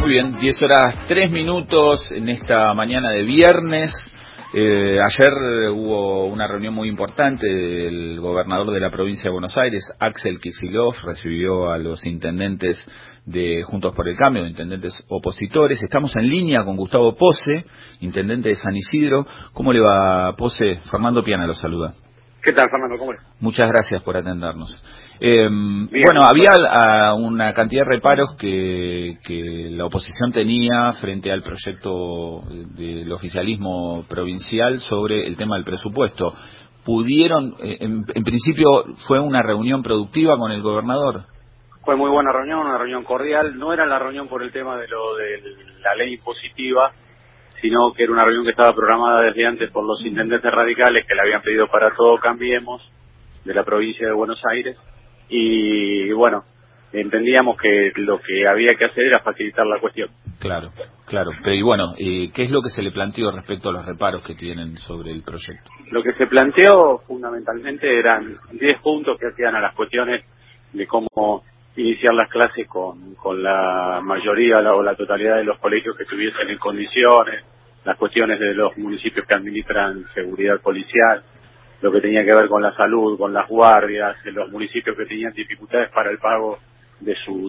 Muy bien, 10:03 en esta mañana de viernes. Ayer hubo una reunión muy importante del gobernador de la provincia de Buenos Aires, Axel Kicillof, recibió a los intendentes de Juntos por el Cambio, intendentes opositores. Estamos en línea con Gustavo Pose, intendente de San Isidro. ¿Cómo le va, Pose? Fernando Piana lo saluda. ¿Qué tal, Fernando? ¿Cómo es? Muchas gracias por atendernos. Bueno, había una cantidad de reparos que la oposición tenía frente al proyecto del oficialismo provincial sobre el tema del presupuesto. ¿Pudieron, en principio, fue una reunión productiva con el gobernador? Fue muy buena reunión, una reunión cordial. No era la reunión por el tema de lo de la ley impositiva, sino que era una reunión que estaba programada desde antes por los intendentes radicales que le habían pedido para todo Cambiemos de la provincia de Buenos Aires. Y bueno, entendíamos que lo que había que hacer era facilitar la cuestión. Claro. Pero y bueno, ¿qué es lo que se le planteó respecto a los reparos que tienen sobre el proyecto? Lo que se planteó fundamentalmente eran 10 puntos que hacían a las cuestiones de cómo iniciar las clases con la mayoría o la totalidad de los colegios que estuviesen en condiciones, las cuestiones de los municipios que administran seguridad policial, lo que tenía que ver con la salud, con las guardias, los municipios que tenían dificultades para el pago de sus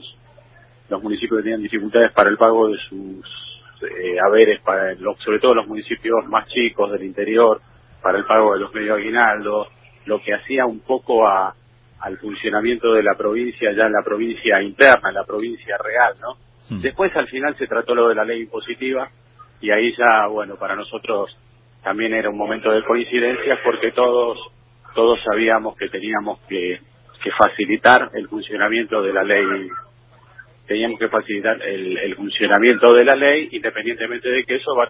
haberes, sobre todo los municipios más chicos del interior, para el pago de los medios aguinaldos, lo que hacía un poco al funcionamiento de la provincia, ya en la provincia interna, en la provincia real, ¿no? Después al final se trató lo de la ley impositiva y ahí ya, bueno, para nosotros también era un momento de coincidencia porque todos sabíamos que teníamos que facilitar el funcionamiento de la ley. Teníamos que facilitar el funcionamiento de la ley, independientemente de que eso va a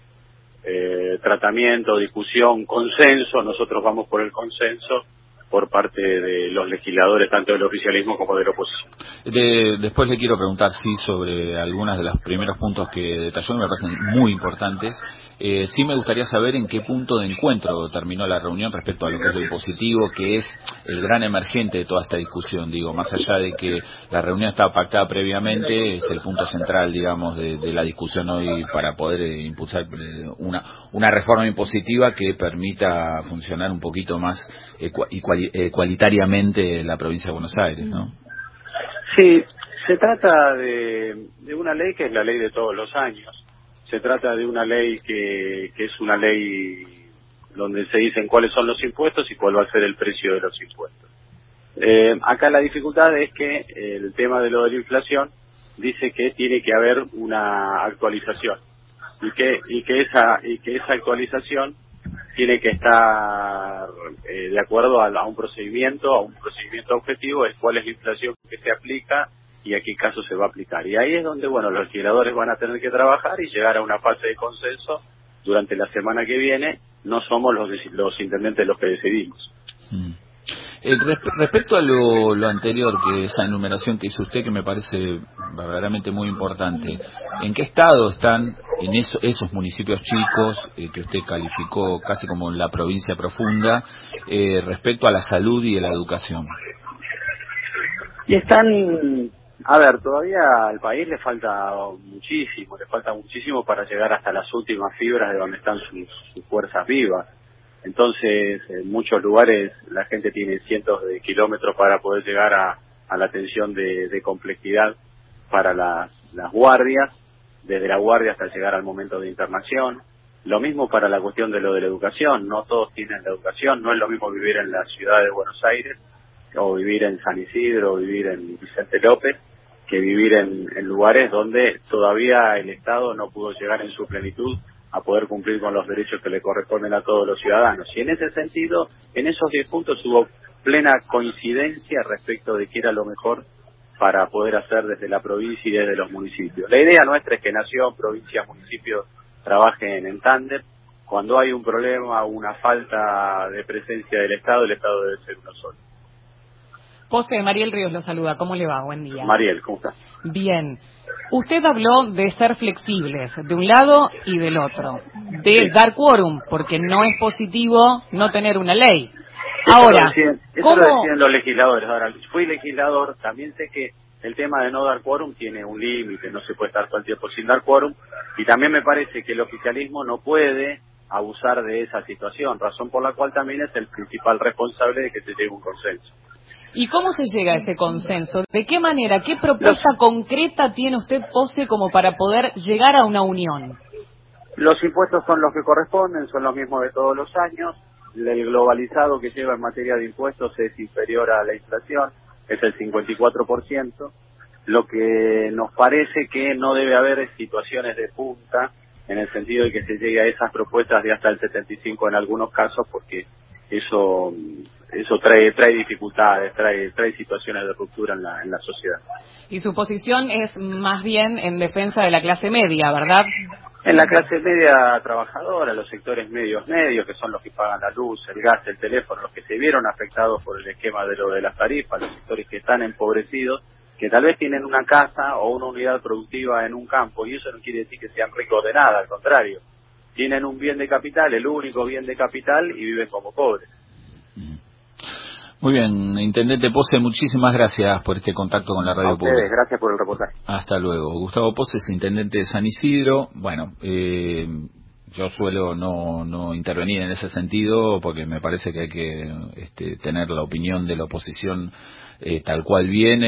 tener tratamiento, discusión, consenso. Nosotros vamos por el consenso por parte de los legisladores, tanto del oficialismo como de la oposición. Después le quiero preguntar, sí, sobre algunos de los primeros puntos que detalló, me parecen muy importantes. Sí me gustaría saber en qué punto de encuentro terminó la reunión respecto a lo que es lo impositivo, que es el gran emergente de toda esta discusión. Digo, más allá de que la reunión estaba pactada previamente, es el punto central, digamos, de la discusión hoy para poder impulsar una reforma impositiva que permita funcionar un poquito más cualitariamente la provincia de Buenos Aires, ¿no? Sí, se trata de una ley que es la ley de todos los años. Se trata de una ley que es una ley donde se dicen cuáles son los impuestos y cuál va a ser el precio de los impuestos. Acá la dificultad es que el tema de lo de la inflación dice que tiene que haber una actualización y que esa actualización tiene que estar de acuerdo a un procedimiento objetivo, es cuál es la inflación que se aplica y a qué caso se va a aplicar. Y ahí es donde, bueno, los legisladores van a tener que trabajar y llegar a una fase de consenso durante la semana que viene. No somos los intendentes los que decidimos. Respecto a lo anterior, que esa enumeración que hizo usted, que me parece verdaderamente muy importante, ¿en qué estado están en esos municipios chicos que usted calificó casi como la provincia profunda, respecto a la salud y a la educación? Y están, a ver, todavía al país le falta muchísimo para llegar hasta las últimas fibras de donde están sus fuerzas vivas. Entonces, en muchos lugares la gente tiene cientos de kilómetros para poder llegar a la atención de complejidad para las guardias, desde la guardia hasta llegar al momento de internación. Lo mismo para la cuestión de lo de la educación, no todos tienen la educación, no es lo mismo vivir en la ciudad de Buenos Aires, o vivir en San Isidro, o vivir en Vicente López, que vivir en lugares donde todavía el Estado no pudo llegar en su plenitud a poder cumplir con los derechos que le corresponden a todos los ciudadanos. Y en ese sentido, en esos 10 puntos hubo plena coincidencia respecto de qué era lo mejor para poder hacer desde la provincia y desde los municipios. La idea nuestra es que nación, provincia, municipios trabajen en tándem. Cuando hay un problema, una falta de presencia del Estado, el Estado debe ser uno solo. Pose, Mariel Ríos lo saluda. ¿Cómo le va? Buen día. Mariel, ¿cómo está? Bien. Usted habló de ser flexibles, de un lado y del otro, de dar quórum, porque no es positivo no tener una ley. Ahora, eso lo decían los legisladores. Ahora, fui legislador, también sé que el tema de no dar quórum tiene un límite, no se puede estar todo el tiempo sin dar quórum, y también me parece que el oficialismo no puede abusar de esa situación, razón por la cual también es el principal responsable de que se llegue a un consenso. ¿Y cómo se llega a ese consenso? ¿De qué manera? ¿Qué propuesta concreta tiene usted, Pose, como para poder llegar a una unión? Los impuestos son los que corresponden, son los mismos de todos los años. El globalizado que lleva en materia de impuestos es inferior a la inflación, es el 54%. Lo que nos parece que no debe haber situaciones de punta, en el sentido de que se llegue a esas propuestas de hasta el 75 en algunos casos, porque eso trae dificultades, trae situaciones de ruptura en la sociedad. Y su posición es más bien en defensa de la clase media, ¿verdad? En la clase media trabajadora, los sectores medios, que son los que pagan la luz, el gas, el teléfono, los que se vieron afectados por el esquema de lo de las tarifas, los sectores que están empobrecidos, que tal vez tienen una casa o una unidad productiva en un campo, y eso no quiere decir que sean ricos de nada, al contrario. Tienen un bien de capital, el único bien de capital, y viven como pobres. Muy bien, Intendente Pose, muchísimas gracias por este contacto con la radio pública. Gracias por el reportaje. Hasta luego. Gustavo Pose es Intendente de San Isidro. Bueno, yo suelo no intervenir en ese sentido porque me parece que hay que tener la opinión de la oposición tal cual viene.